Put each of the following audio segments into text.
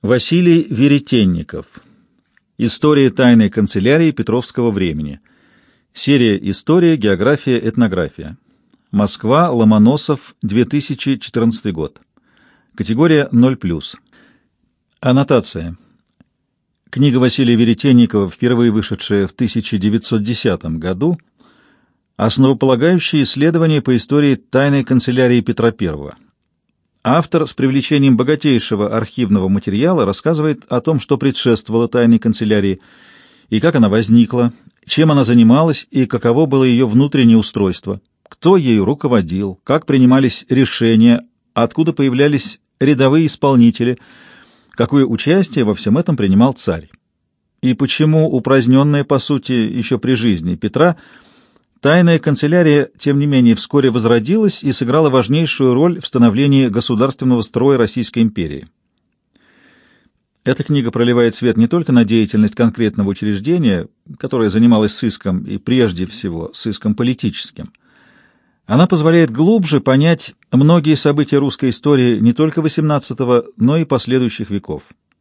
Василий Веретенников. История тайной канцелярии Петровского времени. Серия «История, география, этнография». Москва, Ломоносов, 2014 год. Категория 0+. Аннотация. Книга Василия Веретенникова, впервые вышедшая в 1910 году, основополагающее исследование по истории тайной канцелярии Петра I. Автор с привлечением богатейшего архивного материала рассказывает о том, что предшествовало тайной канцелярии и как она возникла, чем она занималась и каково было ее внутреннее устройство, кто ею руководил, как принимались решения, откуда появлялись рядовые исполнители, какое участие во всем этом принимал царь, и почему упраздненная, по сути, еще при жизни Петра, тайная канцелярия, тем не менее, вскоре возродилась и сыграла важнейшую роль в становлении государственного строя Российской империи. Эта книга проливает свет не только на деятельность конкретного учреждения, которое занималось сыском и прежде всего сыском политическим. Она позволяет глубже понять многие события русской истории не только XVIII, но и последующих веков.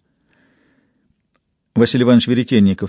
Василий Иванович Веретенников,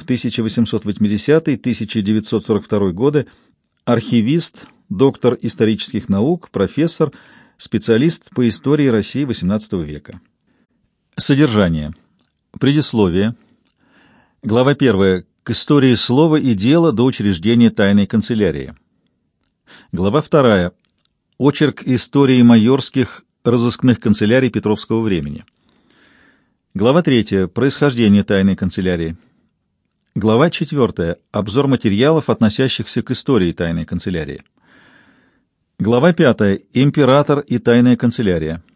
1880-1942 годы, архивист, доктор исторических наук, профессор, специалист по истории России XVIII века. Содержание. Предисловие. Глава 1. К истории слова и дела до учреждения тайной канцелярии. Глава 2. Очерк истории майорских разыскных канцелярий Петровского времени. Глава 3. Происхождение тайной канцелярии. Глава 4. Обзор материалов, относящихся к истории тайной канцелярии. Глава 5. Император и тайная канцелярия.